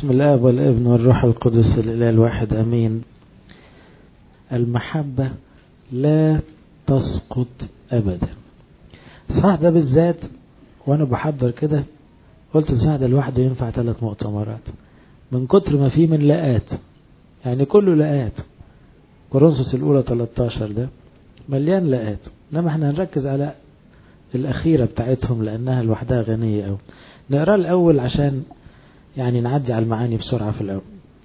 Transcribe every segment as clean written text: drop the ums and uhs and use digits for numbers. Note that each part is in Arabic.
باسم الآب والابن والروح القدس الإله الواحد أمين. المحبة لا تسقط أبدا. الصح ده بالذات وأنا بحضر كده قلت الصح ده لوحده ينفع 3 مؤتمرات من كتر ما فيه من لقات، يعني كله لقات. كورنثوس الأولى 13 ده مليان لقات، إنما احنا هنركز على الأخيرة بتاعتهم لأنها لوحدها غنية أوي. نقرأ الأول عشان يعني نعدي على المعاني بسرعة. في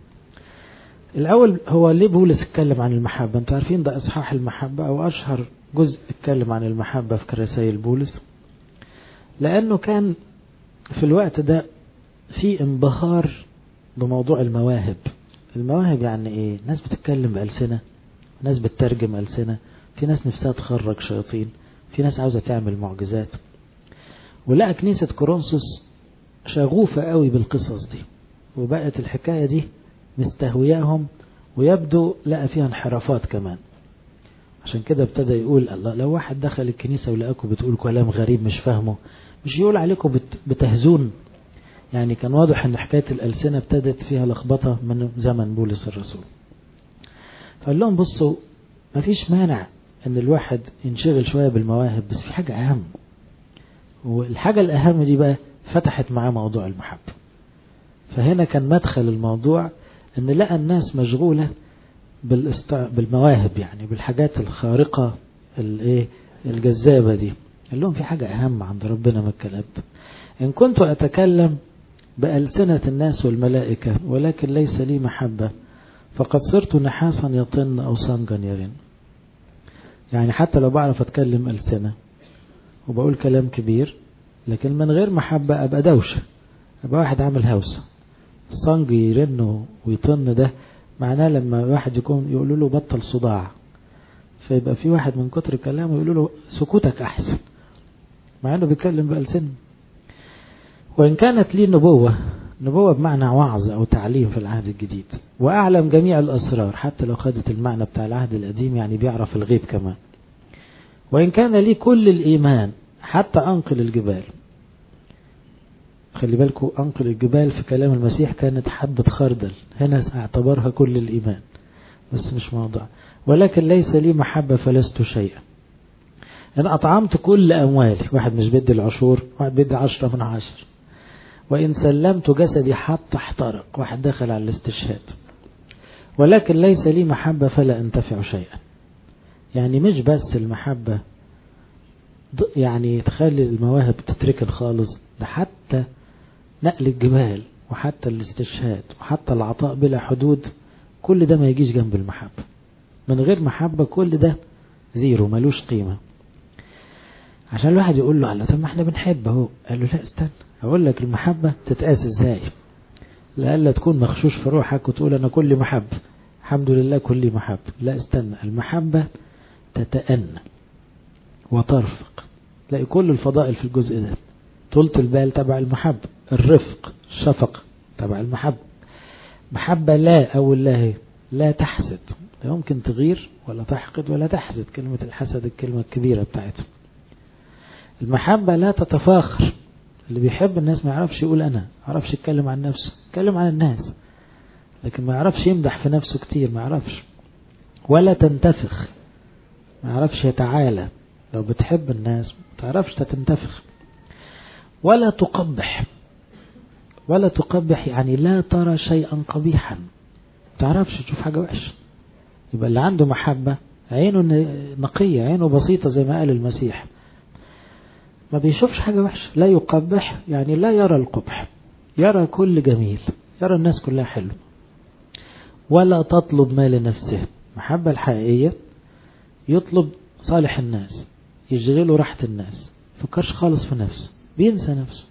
الأول هو ليه بولس اتكلم عن المحبة؟ انتوا عارفين ده إصحاح المحبة أو أشهر جزء اتكلم عن المحبة في رسائل بولس، لأنه كان في الوقت ده في انبهار بموضوع المواهب. المواهب يعني ايه؟ ناس بتتكلم بألسنة، ناس بتترجم ألسنة، في ناس نفسها تخرج شياطين، في ناس عاوزة تعمل معجزات. ولقى كنيسة كورنثوس شغوفة قوي بالقصص دي، وبقت الحكاية دي مستهوياهم، ويبدو لقى فيها انحرافات كمان. عشان كده ابتدى يقول الله، لو واحد دخل الكنيسة ولقاكم بتقول كلام غريب مش فاهمه، مش يقول عليكم بتهزون. يعني كان واضح ان حكاية الألسنة ابتدت فيها لخبطة من زمن بولس الرسول. فقال لهم بصوا، مفيش مانع ان الواحد ينشغل شوية بالمواهب، بس في حاجة اهم، والحاجة الاهم دي بقى فتحت معاه موضوع المحبة. فهنا كان مدخل الموضوع ان لقى الناس مشغولة بالمواهب، يعني بالحاجات الخارقة الجذابة دي. قال لهم في حاجة اهم عند ربنا من الكلام ده. ان كنت اتكلم بألسنة الناس والملائكة ولكن ليس لي محبة، فقد صرت نحاسا يطن أو صنجا يرن. يعني حتى لو بعرف أتكلم ألسنة وبقول كلام كبير، لكن من غير محبة أبقى دوشة، أبقى واحد عامل هوسة. الصنج يرن ويطن ده معناه لما واحد يقولوا له بطل صداع، فيبقى في واحد من كتر كلامه يقولوا له سكوتك أحسن، مع أنه بيتكلم بألسنة. وإن كانت لي نبوة بمعنى وعظ أو تعليم في العهد الجديد، وأعلم جميع الأسرار، حتى لو خدت المعنى بتاع العهد القديم يعني بيعرف الغيب كمان. وإن كان لي كل الإيمان حتى أنقل الجبال. خلي بالكم، أنقل الجبال في كلام المسيح كانت حبة خردل، هنا اعتبرها كل الإيمان، بس مش موضوع. ولكن ليس لي محبة فلست شيئا. إن أطعمت كل أموالي، واحد مش بدي العشور، واحد بدي 10 من 10. وإن سلمت جسدي حتى احترق، واحد دخل على الاستشهاد. ولكن ليس لي محبة فلا أنتفع شيئا. يعني مش بس المحبة يعني تخلي المواهب تتركن خالص، ده حتى نقل الجبال وحتى الاستشهاد وحتى العطاء بلا حدود، كل ده ما يجيش جنب المحبة. من غير محبة كل ده زيرو، ملوش قيمة. عشان الواحد يقول له على طب ما احنا بنحب اهو، قال له لا استنى، اقول لك المحبة تتقاس ازاي. لألا تكون مخشوش في روحك وتقول انا كل محب، الحمد لله كل محب. لا استنى، المحبة تتأنى وترفق. تلاقي كل الفضائل في الجزء ده. طولة البال تبع المحبة، الرفق الشفقة تبع المحبة. محبة لا أو الله لا تحسد، لا يمكن تغير ولا تحقد ولا تحسد. كلمة الحسد الكلمة الكبيرة بتاعتها. المحبة لا تتفاخر، اللي بيحب الناس ما يعرفش يقول أنا، ما يعرفش يتكلم عن نفسه، يتكلم عن الناس، لكن ما يعرفش يمدح في نفسه كتير، ما يعرفش. ولا تنتفخ، ما يعرفش يتعالى. لو بتحب الناس ما تعرفش تنتفخ. ولا تقبح، ولا تقبح يعني لا ترى شيئا قبيحا، ما تعرفش تشوف حاجة وحشة. يبقى اللي عنده محبة عينه نقية، عينه بسيطة زي ما قال المسيح، ما بيشوفش حاجة وحشة. لا يقبح يعني لا يرى القبح، يرى كل جميل، يرى الناس كلها حلو. ولا تطلب ما لنفسه. محبة الحقيقية يطلب صالح الناس، يشغله راحة الناس، فكرش خالص في نفسه، بينسى نفسه.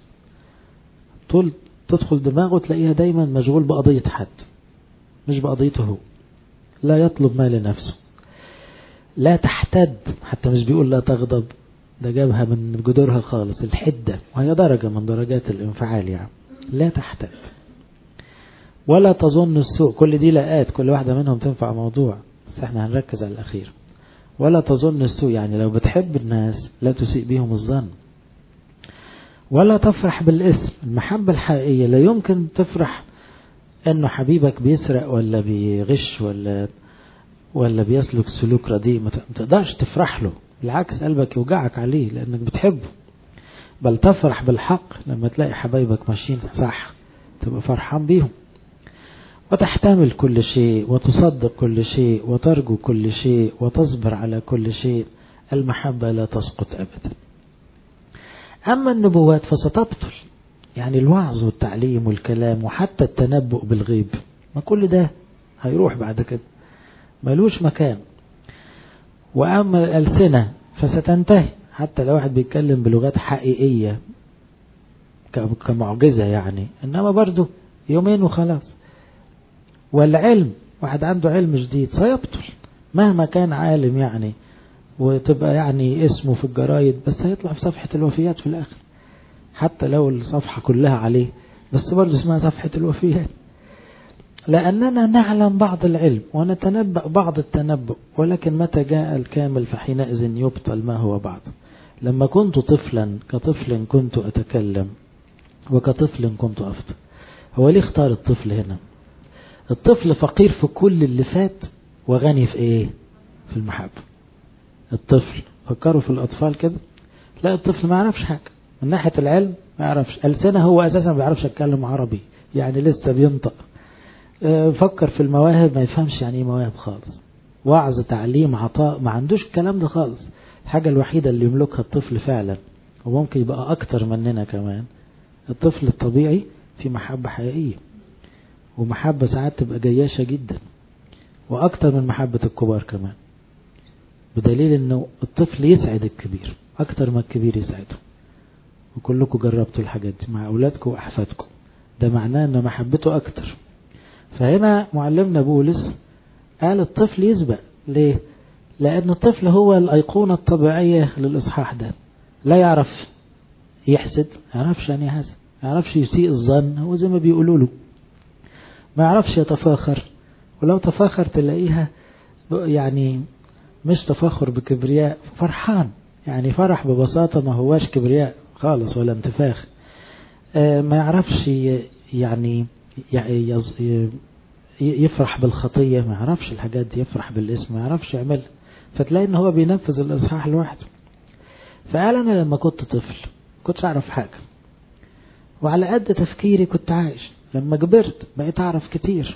تدخل دماغه تلاقيها دايما مشغول بقضية حد مش بقضيته هو. لا يطلب ما لنفسه. لا تحتد، حتى مش بيقول لا تغضب، ده جابها من جذورها خالص، الحدة، وهي درجة من درجات الانفعال يعني. لا تحتد. ولا تظن السوء. كل دي لاءات، كل واحدة منهم تنفع موضوع، بس احنا هنركز على الأخير. ولا تظن السوء يعني لو بتحب الناس لا تسيء بهم الظن. ولا تفرح بالاسم. المحبة الحقيقية لا يمكن تفرح انه حبيبك بيسرق ولا بيغش ولا بيسلك سلوك رديء، ما تقدرش تفرح له، بالعكس قلبك يوجعك عليه لانك بتحبه. بل تفرح بالحق لما تلاقي حبايبك ماشيين صح، تبقى فرحان بيهم. وتحتمل كل شيء وتصدق كل شيء وترجو كل شيء وتصبر على كل شيء، المحبة لا تسقط أبدا. أما النبوات فستبطل، يعني الوعظ والتعليم والكلام وحتى التنبؤ بالغيب، ما كل ده هيروح بعد كده، ملوش مكان. وأما الألسنة فستنتهي، حتى لو واحد بيتكلم بلغات حقيقية كمعجزة يعني، إنما برضو يومين وخلاص. والعلم، واحد عنده علم جديد سيبطل مهما كان عالم يعني، وتبقى يعني اسمه في الجرايد، بس هيطلع في صفحة الوفيات في الآخر، حتى لو الصفحة كلها عليه، بس برضو اسمها صفحة الوفيات. لأننا نعلم بعض العلم ونتنبأ بعض التنبؤ، ولكن متى جاء الكامل فحينئذ يبطل ما هو بعض. لما كنت طفلا كطفل كنت أتكلم وكطفل كنت أفطر. هو ليه اختار الطفل هنا؟ الطفل فقير في كل اللي فات وغني في ايه؟ في المحبة. الطفل، فكروا في الأطفال كده، لا الطفل ما يعرفش حاجة من ناحية العلم، ما يعرفش ألسنة، هو أساسا ما بيعرفش يتكلم عربي يعني لسه بينطق. فكر في المواهب، ما يفهمش يعني ايه مواهب خالص. وعظ، تعليم، عطاء، ما عندوش الكلام ده خالص. الحاجة الوحيدة اللي يملكها الطفل فعلا، وممكن يبقى أكتر مننا كمان، الطفل الطبيعي في محبة حقيقية، ومحبة ساعات تبقى جياشة جدا وأكتر من محبة الكبار كمان، بدليل أنه الطفل يسعد الكبير أكتر ما الكبير يسعده. وكلكم جربتوا الحاجات دي مع أولادكم وأحفادكم، ده معناه أن محبته أكتر. فهنا معلمنا بولس قال الطفل يسبق. ليه؟ لأن الطفل هو الأيقونة الطبيعية للإصحاح ده، لا يعرف يحسد، ما يعرفش أن يحسد، ما يعرفش يسيء الظن، هو زي ما بيقولوا له، ما يعرفش يتفاخر، ولو تفاخر تلاقيها يعني مش تفاخر بكبرياء، فرحان يعني فرح ببساطة، ما هواش كبرياء خالص ولا انتفاخ. ما يعرفش يعني يفرح بالخطية، ما يعرفش الحاجات دي، يفرح بالاسم ما يعرفش يعمل. فتلاقي ان هو بينفذ الإصحاح لوحده. فقال انا لما كنت طفل كنتش اعرف حاجة، وعلى قد تفكيري كنت عايش، لما كبرت بقيت اعرف كتير.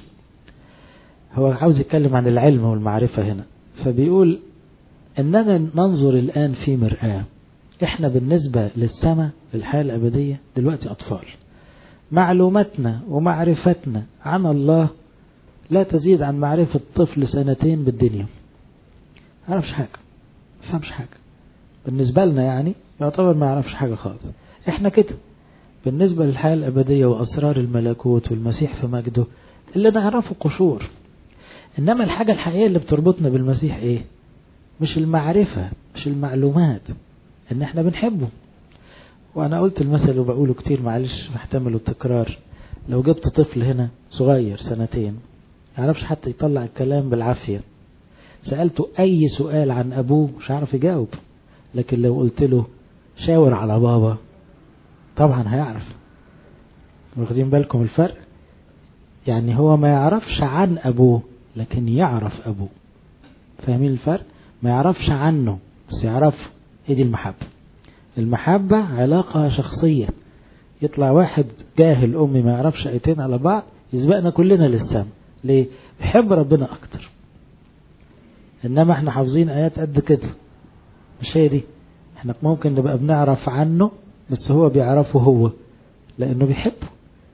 هو عاوز يتكلم عن العلم والمعرفة هنا، فبيقول اننا ننظر الان في مرآة. احنا بالنسبة للسماء الحياة الابدية دلوقتي اطفال، معلوماتنا ومعرفتنا عن الله لا تزيد عن معرفة طفل سنتين بالدنيا، ما يعرفش حاجة، ما يفهمش حاجة بالنسبة لنا، يعني يعتبر ما يعرفش حاجة خالص. احنا كده بالنسبة للحياة الأبدية وأسرار الملكوت والمسيح في مجده اللي نعرفه قشور. إنما الحاجة الحقيقية اللي بتربطنا بالمسيح إيه؟ مش المعرفة، مش المعلومات، إن احنا بنحبه. وأنا قلت المثل وبقوله كتير، معلش محتمل التكرار. لو جبت طفل هنا صغير سنتين يعرفش حتى يطلع الكلام بالعافية، سألته أي سؤال عن أبوه مش عارف يجاوب، لكن لو قلت له شاور على بابا طبعا هيعرف. واخدين بالكم الفرق؟ يعني هو ما يعرفش عن أبوه لكن يعرف أبوه. فاهمين الفرق؟ ما يعرفش عنه بس يعرفه. هي دي المحبة. المحبة علاقة شخصية. يطلع واحد جاهل أمي ما يعرفش آيتين على بعض يسبقنا كلنا للسما. ليه؟ بيحب ربنا أكتر. إنما احنا حافظين آيات قد كده، مش هي دي. احنا ممكن نبقى بنعرف عنه بس هو بيعرفه هو لأنه بيحبه.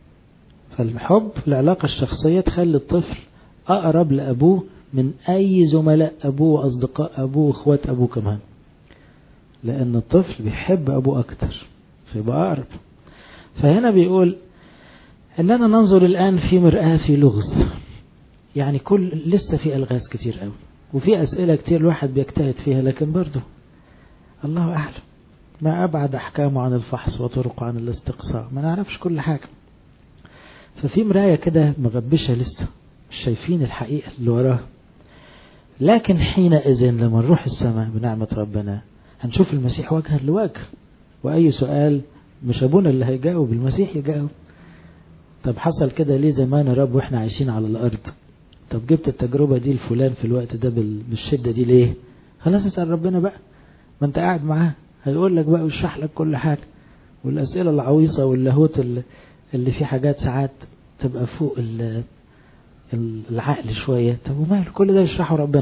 فالحب العلاقة الشخصية تخلي الطفل أقرب لأبوه من أي زملاء أبوه وأصدقاء أبوه وأخوات أبوه كمان، لأن الطفل بيحب أبوه أكتر فيبقى أقرب. فهنا بيقول أننا ننظر الآن في مرآة في لغز، يعني لسه في ألغاز كتير قوي وفي أسئلة كتير الواحد بيجتهد فيها، لكن برضه الله أعلم. ما أبعد أحكامه عن الفحص وطرقه عن الاستقصاء، ما نعرفش كل حاجة. ففي مراية كده مغبشة لسه مش شايفين الحقيقة اللي وراها. لكن حينئذ لما نروح السماء بنعمة ربنا هنشوف المسيح وجها لوجه، وأي سؤال مش أبونا اللي هيجاوب، المسيح يجاوب. طب حصل كده ليه زمان يا رب واحنا عايشين على الأرض؟ طب جبت التجربة دي لفلان في الوقت ده بالشدة دي ليه؟ خلاص اسأل ربنا بقى، ما انت قاعد معاه هيقول لك بقى ويشرح لك كل حاجة. والأسئلة العويصة واللاهوت اللي فيه حاجات ساعات تبقى فوق العقل شوية. طب ومال كل ده يشرحه ربنا.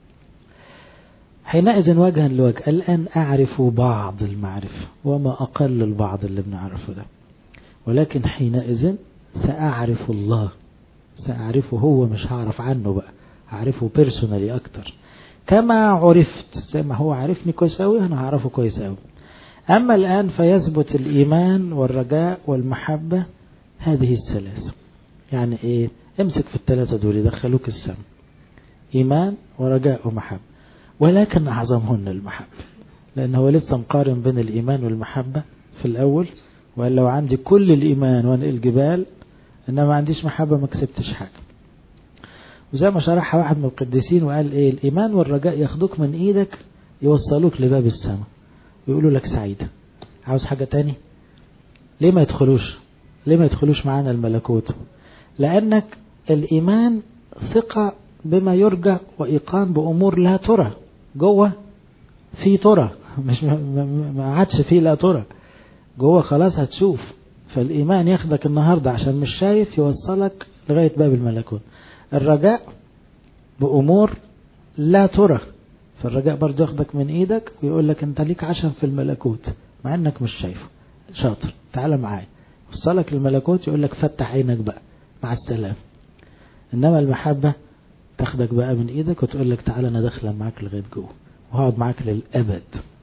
حينئذ وجها لوجه الآن أعرف بعض المعرفة وما أقل البعض اللي بنعرفه ده، ولكن حينئذ سأعرف الله، سأعرفه هو، مش هعرف عنه بقى، هعرفه بيرسونالي أكتر. كما عرفت، زي ما هو عارفني كويس أوي أنا هعرفه كويس أوي. أما الآن فيثبت الإيمان والرجاء والمحبة، هذه الثلاثة. يعني إيه؟ امسك في الثلاثة دول يدخلوك السماء، إيمان ورجاء ومحبة، ولكن أعظمهن المحبة، لأنه هو لسه مقارن بين الإيمان والمحبة في الأول. وقال لو عندي كل الإيمان وأنقل الجبال إنما ما عنديش محبة ما كسبتش حاجة. وزي ما شرحها واحد من القديسين وقال إيه، الإيمان والرجاء ياخدوك من إيدك يوصلوك لباب السماء، يقولوا لك سعيدة. عاوز حاجة تاني؟ ليه ما يدخلوش معانا الملكوت؟ لأنك الإيمان ثقة بما يرجى وإيقان بأمور لا ترى. جوه في ترى، مش ما عادش في لا ترى، جوه خلاص هتشوف. فالإيمان ياخدك النهاردة عشان مش شايف يوصلك لغاية باب الملكوت. الرجاء بأمور لا ترى، فالرجاء برضه ياخدك من إيدك ويقول لك أنت ليك عشم في الملكوت مع أنك مش شايفه. شاطر، تعال معايا، وصلك للملكوت، يقول لك فتح عينك بقى مع السلام. إنما المحبة تاخدك بقى من إيدك وتقول لك تعال أنا داخله معاك لغاية جوه وهقعد معاك للأبد.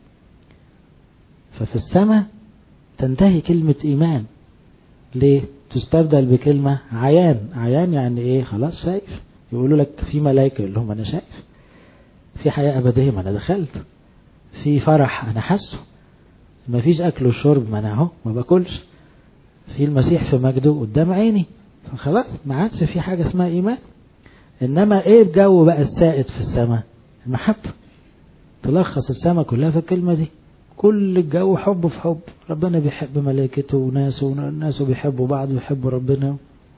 ففي السماء تنتهي كلمة إيمان. ليه؟ تستبدل بكلمة عيان. عيان يعني إيه؟ خلاص شايف. يقولوا لك في ملائكة، يقول لهم أنا شايف. في حياة أبدية، ما أنا دخلت. في فرح أنا حاسه. ما فيش أكل وشرب، ما أنا أهو ما باكلش. في المسيح في مجده قدام عيني، خلاص ما عادش في حاجة اسمها إيمان. إنما إيه الجو بقى السائد في السماء؟ المحبة. تلخص السماء كلها في الكلمة دي. كل الجو حب في حب، ربنا بيحب ملائكته وناسه والناس بيحبوا بعض ويحبوا ربنا.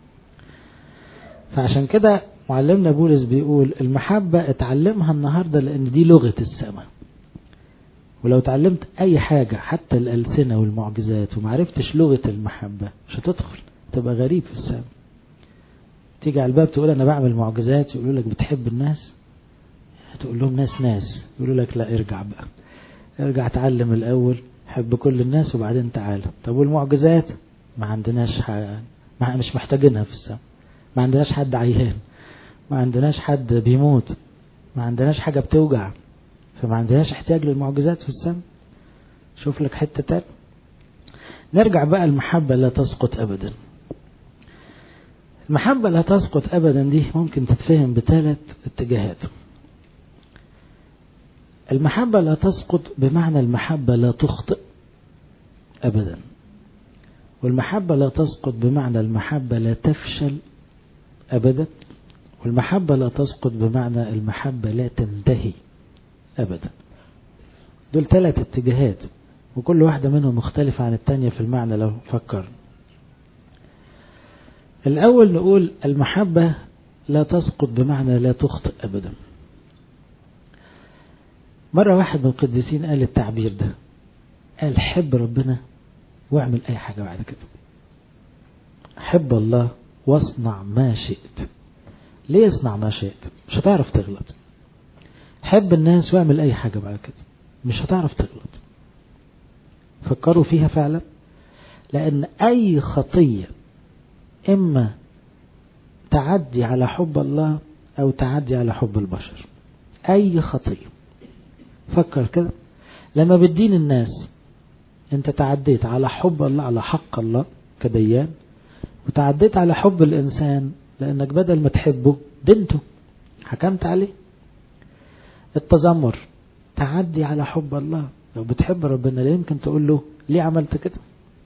فعشان كده معلمنا بولس بيقول المحبة اتعلمها النهاردة لأن دي لغة السماء. ولو تعلمت أي حاجة حتى الألسنة والمعجزات ومعرفتش لغة المحبة مش هتدخل، تبقى غريب في السماء. تيجي على الباب تقول أنا بعمل معجزات، يقولوا لك بتحب الناس؟ تقول لهم ناس. يقولوا لك لا، ارجع بقى، ارجع تعلم الأول، حب كل الناس وبعدين تعالى. طب والمعجزات؟ ما عندناش حاجة، مش محتاجينها في السماء. ما عندناش حد عيان، ما عندناش حد بيموت، ما عندناش حاجة بتوجع، فما عندناش احتياج للمعجزات في السماء. شوف لك حتة تاني. نرجع بقى، المحبة لا تسقط أبدا. المحبة لا تسقط أبدا دي ممكن تتفهم بثلاث اتجاهات. المحبة لا تسقط بمعنى المحبة لا تخطئ أبدا، والمحبة لا تسقط بمعنى المحبة لا تفشل أبدا، والمحبة لا تسقط بمعنى المحبة لا تنتهي أبدا. دول ثلاث اتجاهات، وكل واحدة منهم مختلفة عن التانية في المعنى لو فكر. الأول نقول المحبة لا تسقط بمعنى لا تخطئ أبدا. مرة واحد من القديسين قال التعبير ده، قال حب ربنا واعمل أي حاجة بعد كده. حب الله واصنع ما شئت. ليه اصنع ما شئت؟ مش هتعرف تغلط. حب الناس واعمل أي حاجة بعد كده، مش هتعرف تغلط. فكروا فيها فعلا، لأن أي خطية إما تعدي على حب الله أو تعدي على حب البشر. أي خطية، فكر كده، لما بتدين الناس انت تعديت على حب الله، على حق الله كديان، وتعديت على حب الإنسان لأنك بدل ما تحبه دنته، حكمت عليه. التذمر تعدي على حب الله، لو بتحب ربنا لا يمكن تقول له ليه عملت كده.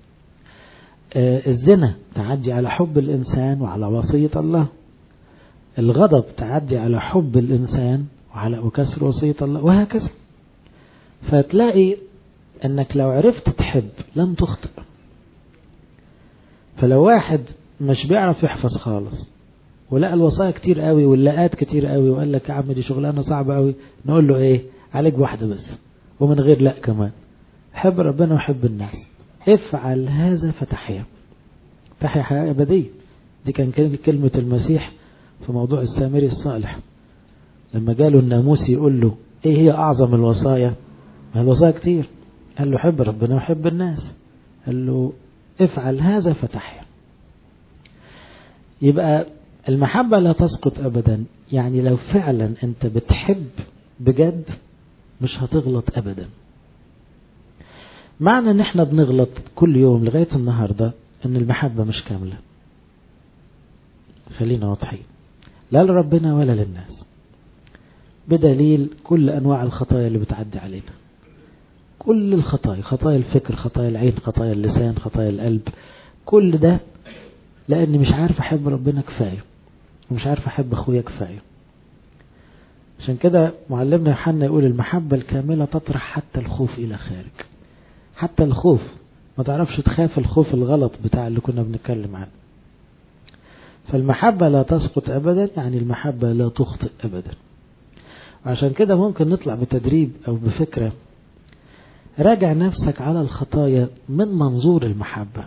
الزنا تعدي على حب الإنسان وعلى وصية الله. الغضب تعدي على حب الإنسان وعلى وكسر وصية الله، وهكذا. فتلاقي أنك لو عرفت تحب لن تخطئ. فلو واحد مش بيعرف يحفظ خالص ولقى الوصايا كتير قوي واللقات كتير قوي وقال لك يا عم دي شغلانة صعبة قوي، نقول له ايه؟ عليك واحدة بس ومن غير لا كمان، حب ربنا وحب الناس، افعل هذا فتحيا. تحيا حياة أبدية. دي كان كلمة المسيح في موضوع السامري الصالح لما جاله الناموس يقول له ايه هي اعظم الوصايا؟ ما الوصايا كتير، قال له حب ربنا وحب الناس، قال له افعل هذا فتحيا. يبقى المحبة لا تسقط ابدا، يعني لو فعلا انت بتحب بجد مش هتغلط ابدا. معنى ان احنا بنغلط كل يوم لغاية النهاردة ان المحبة مش كاملة. خلينا واضحين، لا لربنا ولا للناس، بدليل كل انواع الخطايا اللي بتعدي علينا، كل الخطايا، خطايا الفكر، خطايا العين، خطايا اللسان، خطايا القلب، كل ده لاني مش عارف احب ربنا كفاية ومش عارف احب اخويا كفاية. عشان كده معلمنا يوحنا يقول المحبة الكاملة تطرح حتى الخوف الى خارج. حتى الخوف، ما تعرفش تخاف الخوف الغلط بتاع اللي كنا بنتكلم عنه. فالمحبة لا تسقط ابدا، يعني المحبة لا تخطئ ابدا. عشان كده ممكن نطلع بتدريب او بفكرة، راجع نفسك على الخطايا من منظور المحبة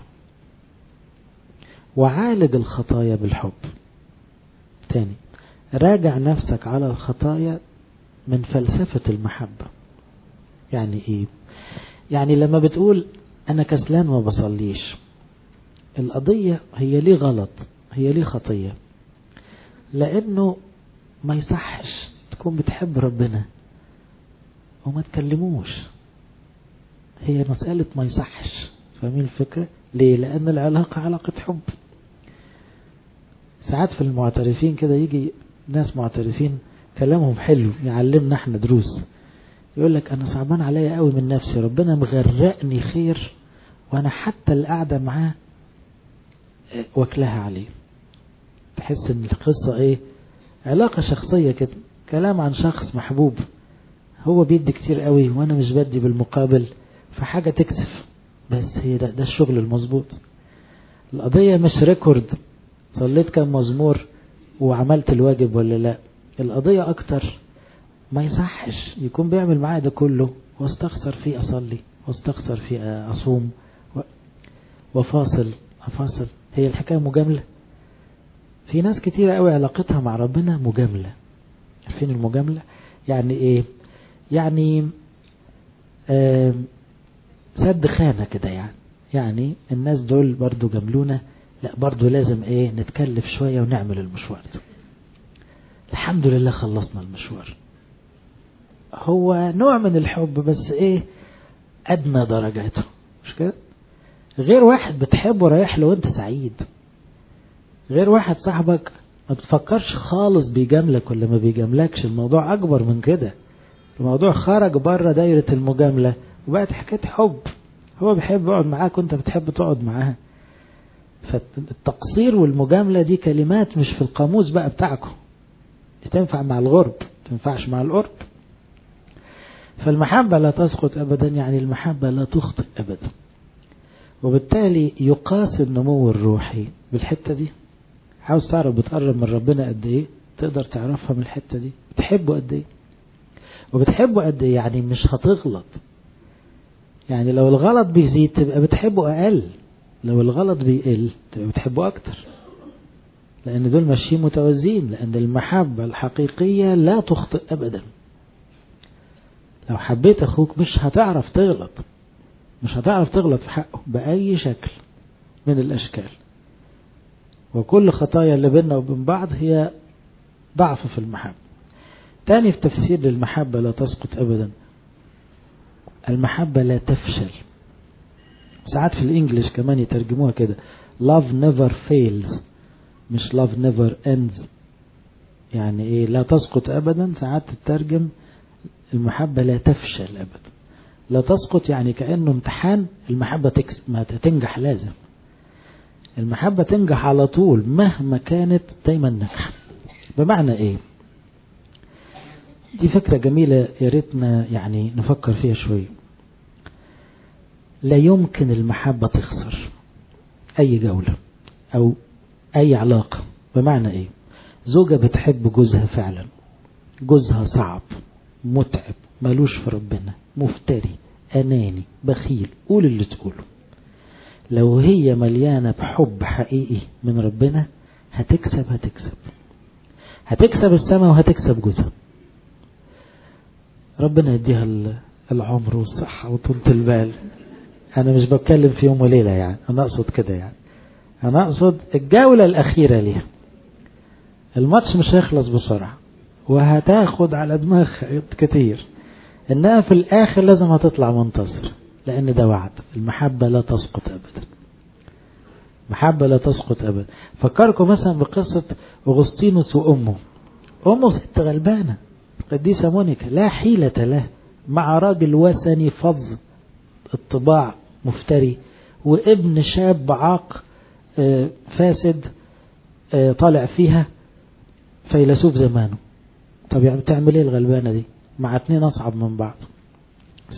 وعالج الخطايا بالحب. تاني، راجع نفسك على الخطايا من فلسفة المحبة. يعني ايه؟ يعني لما بتقول انا كسلان ما بصليش، القضية هي ليه غلط، هي ليه خطية؟ لانه ما يصحش تكون بتحب ربنا وما تكلموش. هي مسألة ما يصحش. فاهمين الفكرة؟ ليه؟ لأن العلاقة علاقة حب. ساعات في المعترفين كده يجي ناس معترفين كلامهم حلو يعلمنا احنا دروس، يقول لك أنا صعبان عليا قوي من نفسي، ربنا مغرقني خير وأنا حتى القعدة معاه واكلها عليه. تحس ان القصة ايه؟ علاقة شخصية كده، كلام عن شخص محبوب، هو بيدي كتير قوي وانا مش بدي بالمقابل، فحاجة تكسف. بس هي ده الشغل المظبوط. القضية مش ريكورد صليت كم مزمور وعملت الواجب ولا لا، القضية اكتر ما يصحش يكون بيعمل معايا ده كله واستخسر فيه اصلي واستخسر فيه اصوم وفاصل افاصل. هي الحكاية مجاملة. في ناس كتيرة قوي علاقتها مع ربنا مجاملة. عارفين المجاملة يعني ايه؟ يعني سد خانة كده، يعني الناس دول برضو جملونا، لا برضو لازم ايه نتكلف شوية ونعمل المشوار ده. الحمد لله خلصنا المشوار. هو نوع من الحب بس ايه؟ ادنى درجاته، مش كده؟ غير واحد بتحبه رايح له وانت سعيد، غير واحد صاحبك ما بتفكرش خالص بيجاملك ولا ما بيجاملكش، الموضوع اكبر من كده، الموضوع خرج بره دايرة المجاملة وبقت حكاية حب. هو بيحب يقعد معاك وانت بتحب تقعد معاه. فالتقصير والمجاملة دي كلمات مش في القاموس بقى بتاعكم، تنفع مع الغرب تنفعش مع القرب. فالمحبة لا تسقط أبدا، يعني المحبة لا تخطئ أبدا. وبالتالي يقاس النمو الروحي بالحتة دي. عاوز تعرف بتقرب من ربنا قد ايه؟ تقدر تعرفها من الحتة دي. بتحبه قد ايه؟ وبتحبه قد ايه؟ يعني مش هتغلط. يعني لو الغلط بيزيد تبقى بتحبه أقل، لو الغلط بيقل تبقى بتحبه أكتر، لأن دول ماشيين متوازيين. لأن المحبة الحقيقية لا تخطئ أبدا. لو حبيت أخوك مش هتعرف تغلط، مش هتعرف تغلط في حقه بأي شكل من الأشكال. وكل خطايا اللي بيننا وبين بعض هي ضعف في المحبة. تاني في تفسير للمحبة لا تسقط أبدا، المحبة لا تفشل. ساعات في الإنجليش كمان يترجموها كده love never fails، مش love never ends. يعني إيه لا تسقط أبدا؟ ساعات تترجم المحبة لا تفشل أبدا. لا تسقط يعني كأنه امتحان، المحبة ما تنجح، لازم المحبة تنجح على طول مهما كانت دايما نجح. بمعنى إيه؟ دي فكرة جميلة يا ريتنا يعني نفكر فيها شوية. لا يمكن المحبة تخسر أي جولة أو أي علاقة. بمعنى إيه؟ زوجة بتحب جوزها فعلا، جوزها صعب متعب ملوش في ربنا مفتري أناني بخيل، قول اللي تقوله، لو هي مليانة بحب حقيقي من ربنا هتكسب السماء وهتكسب جوزها. ربنا يديها العمر والصحة وطولة البال. أنا مش بتكلم في يوم وليلة يعني، أنا أقصد كده يعني، أنا أقصد الجولة الأخيرة ليها. الماتش مش هيخلص بسرعة وهتاخد على دماغها كتير، إنها في الآخر لازم هتطلع منتصر، لأن ده وعد. المحبة لا تسقط أبدا، محبة لا تسقط أبدا. فكركم مثلا بقصة أغسطينوس وأمه. أمه ست غلبانة قديسة مونيكا لا حيلة له مع راجل وثني فظ الطباع مفتري، وابن شاب عاق فاسد طالع فيها فيلسوف زمانه. طب يعني بتعمل ايه الغلبانة دي مع اتنين اصعب من بعض؟ بس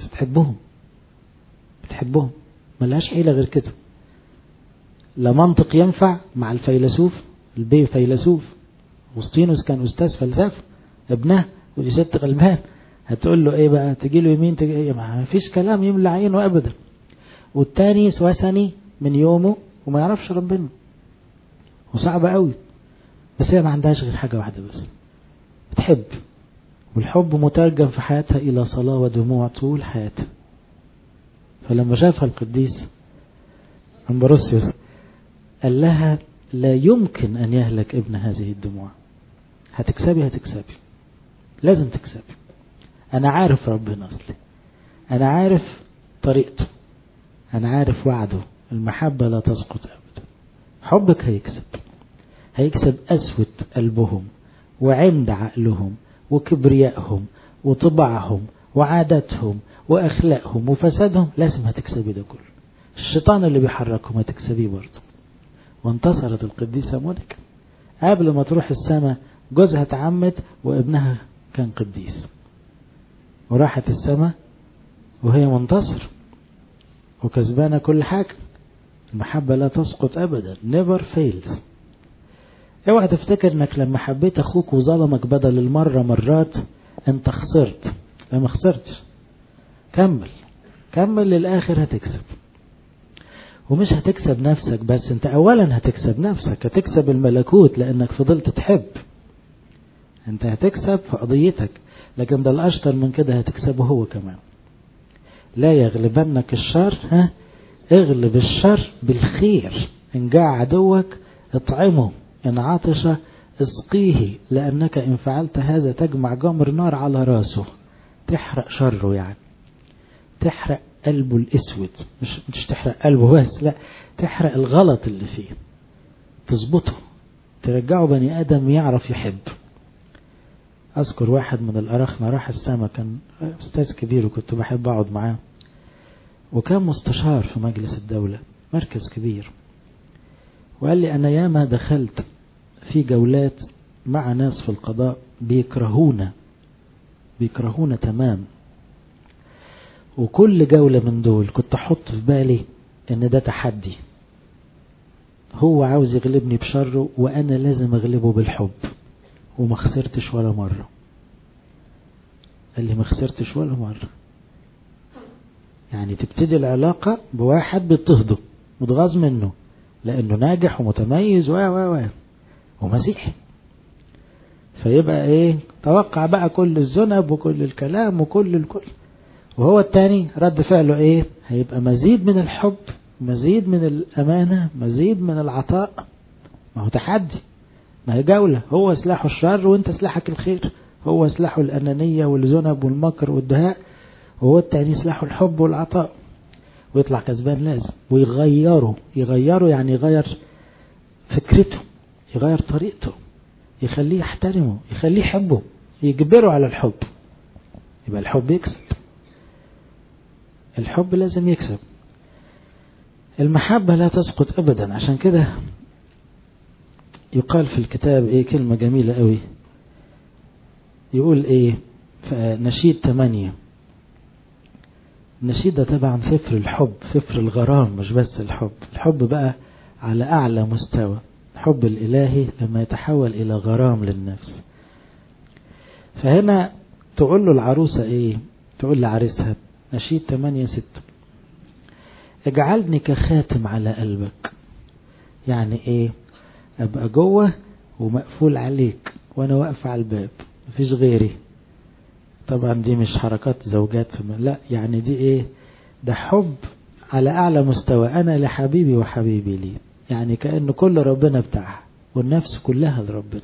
بتحبهم ملهاش حيلة غير كده. لا منطق ينفع مع الفيلسوف، البي فيلسوف، أغسطينوس كان أستاذ فلسفة، ابنها ودي ست غلبان، هتقول له ايه بقى؟ تجي له يمين تجي ايه؟ ما فيش كلام يملى عينه ابدا. والتاني وثني من يومه وما يعرفش ربنا وصعب قوي، بس هي ما عندهاش غير حاجة واحدة بس، بتحب. والحب مترجم في حياتها إلى صلاة ودموع طول حياتها. فلما شافها القديس أمبروسيوس قال لها لا يمكن أن يهلك ابن هذه الدموع، هتكسبي لازم تكسبي. أنا عارف ربنا أصلي، أنا عارف طريقته، أنا عارف وعده. المحبة لا تسقط أبدا. حبك هيكسب أسود قلبهم وعند عقلهم وكبريائهم وطباعهم وعاداتهم وأخلاقهم وفسادهم. لازم هتكسبي ده كله. الشيطان اللي بيحركهم هتكسبيه برضه. وانتصرت القديسة مونيكا قبل ما تروح السماء. جوزها تعمد وابنها كان قديس، وراحت السماء وهي منتصر وكسبانة كل حاجة. المحبة لا تسقط أبدا، never fails. اوعى تفتكر انك لما حبيت اخوك وظلمك بدل المرة مرات انت خسرت. ما خسرتش، كمل للآخر هتكسب. ومش هتكسب نفسك بس، انت اولا هتكسب نفسك، هتكسب الملكوت لانك فضلت تحب. انت هتكسب في قضيتك، لكن ده الاشطر من كده هتكسبه هو كمان. لا يغلبنك الشر، اغلب الشر بالخير. ان جاع عدوك اطعمه، إن عطش اسقيه، لأنك إن فعلت هذا تجمع جمر نار على راسه. تحرق شره يعني، تحرق قلبه الأسود، مش تحرق قلبه بس، لا تحرق الغلط اللي فيه، تظبطه، ترجعه بني آدم يعرف يحب. أذكر واحد من الأرخنة راح السما، كان أستاذ كبير وكنت بحب أقعد معاه، وكان مستشار في مجلس الدولة، مركز كبير. وقال لي أنا ياما دخلت في جولات مع ناس في القضاء بيكرهونا تمام، وكل جولة من دول كنت أحط في بالي إن ده تحدي، هو عاوز يغلبني بشره وأنا لازم أغلبه بالحب، وما خسرتش ولا مرة. قال لي ما خسرتش ولا مرة. يعني تبتدي العلاقة بواحد بيضطهده متغاظ منه لأنه ناجح ومتميز ومسيحي، فيبقى ايه؟ توقع بقى كل الذنب وكل الكلام وكل الكل. وهو التاني رد فعله ايه؟ هيبقى مزيد من الحب، مزيد من الأمانة، مزيد من العطاء. ما هو تحدي، ما هي جولة. هو سلاحه الشر وانت سلاحك الخير، هو سلاحه الأنانية والذنب والمكر والدهاء، وهو التاني سلاحه الحب والعطاء. ويطلع كسبان لازم. ويغيره يعني يغير فكرته، يغير طريقته، يخليه يحترمه، يخليه يحبه، يجبره على الحب. يبقى الحب يكسب، الحب لازم يكسب. المحبة لا تسقط أبدا. عشان كده يقال في الكتاب ايه كلمة جميلة قوي، يقول ايه في نشيد 8. النشيد ده طبعا سفر الحب، سفر الغرام، مش بس الحب بقى على أعلى مستوى. الحب الإلهي لما يتحول إلى غرام للنفس. فهنا تقول له العروسة إيه؟ تقول لعريسها نشيد 8:6 اجعلني كخاتم على قلبك. يعني إيه؟ أبقى جوه ومقفول عليك وأنا واقف على الباب مفيش غيري. طبعا دي مش حركات زوجات، لا يعني دي إيه؟ ده حب على أعلى مستوى، أنا لحبيبي وحبيبي لي. يعني كأن كل ربنا بتاعها والنفس كلها لربنا،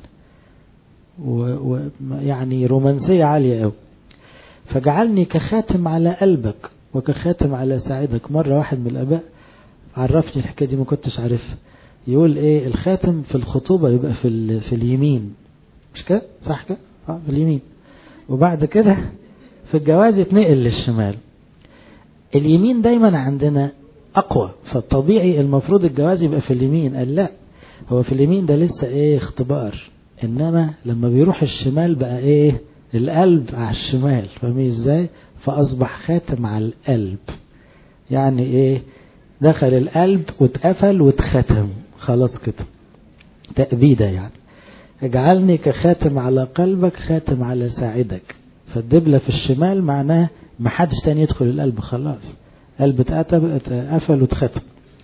ويعني رومانسية عالية أوي. فجعلني كخاتم على قلبك وكخاتم على ساعدك. مرة واحد من الآباء عرفني الحكاية دي ما كنتش عارفها، يقول إيه الخاتم في الخطوبة يبقى في اليمين، مش كده صح كده؟ في اليمين، وبعد كده في الجواز يتنقل للشمال. اليمين دايما عندنا أقوى، فالطبيعي المفروض الجواز يبقى في اليمين. قال لا، هو في اليمين ده لسه إيه اختبار، إنما لما بيروح الشمال بقى إيه القلب على الشمال. فاهمين إزاي؟ فأصبح خاتم على القلب. يعني إيه؟ دخل القلب واتقفل واتختم خلاص كده، تأبيدة يعني. اجعلني كخاتم على قلبك خاتم على ساعدك. فالدبلة في الشمال معناه ما حدش تاني يدخل القلب، خلاص قلب اتقفل واتختم.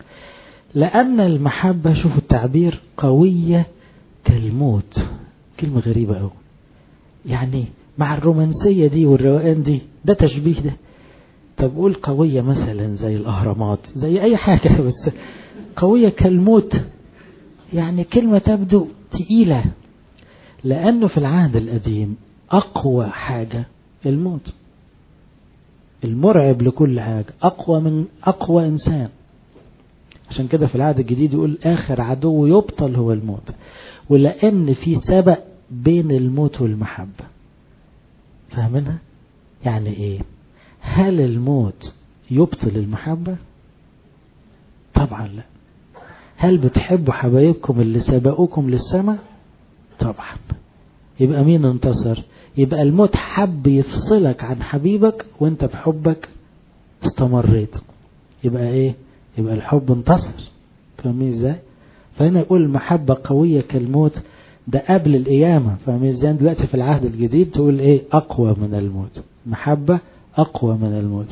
لأن المحبة، شوفوا التعبير، قوية كالموت. كلمة غريبة أوي، يعني مع الرومانسية دي والروقان دي، ده تشبيه ده. طب قول قوية مثلا زي الأهرامات، زي أي حاجة، بس قوية كالموت يعني كلمة تبدو تقيلة. لأنه في العهد القديم أقوى حاجة الموت، المرعب لكل حاجة، أقوى من أقوى إنسان. عشان كده في العهد الجديد يقول آخر عدو يبطل هو الموت. ولأن في سبق بين الموت والمحبة. فاهمينها؟ يعني إيه؟ هل الموت يبطل المحبة؟ طبعا لا. هل بتحبوا حبايبكم اللي سبقوكم للسماء؟ طبعا. يبقى مين انتصر؟ يبقى الموت حب يفصلك عن حبيبك وانت بحبك استمريت. يبقى ايه؟ يبقى الحب انتصر. فاهمين ازاي؟ فهنا يقول المحبة قوية كالموت، ده قبل القيامة. فاهمين ازاي؟ دلوقتي في العهد الجديد تقول ايه؟ اقوى من الموت. محبة اقوى من الموت.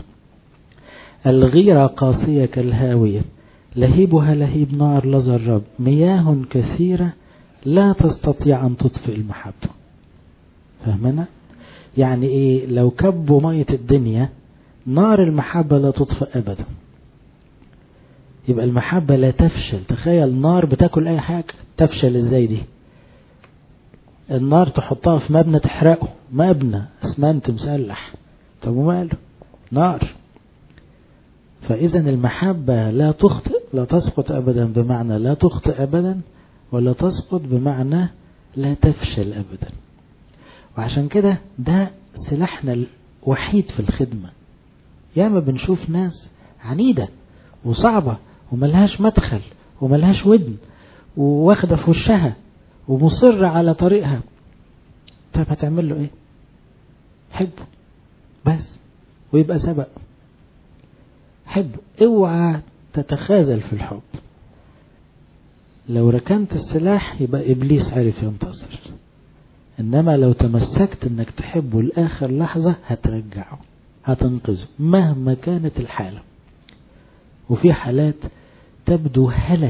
الغيرة قاسية كالهاوية، لهيبها لهيب نار لظى الرب، مياه كثيرة لا تستطيع أن تطفئ المحبة. فاهمنا؟ يعني إيه؟ لو كبوا مية الدنيا، نار المحبة لا تطفئ أبدا. يبقى المحبة لا تفشل. تخيل نار بتاكل أي حاجة، تفشل إزاي دي؟ النار تحطها في مبنى تحرقه، مبنى اسمنت مسلح، طب وماله؟ نار. فإذا المحبة لا تخطئ، لا تسقط أبدا بمعنى لا تخطئ أبدا، ولا تسقط بمعنى لا تفشل أبدا. وعشان كده ده سلاحنا الوحيد في الخدمة. ياما بنشوف ناس عنيدة وصعبة وملهاش مدخل وملهاش ودن وواخدة في وشها ومصرة على طريقها. طب هتعمل له ايه؟ حبه بس ويبقى سبق. حبه، اوعى تتخاذل في الحب. لو ركنت السلاح يبقى إبليس عرف ينتصر. إنما لو تمسكت إنك تحبه لآخر لحظة هترجعه، هتنقذه مهما كانت الحالة. وفي حالات تبدو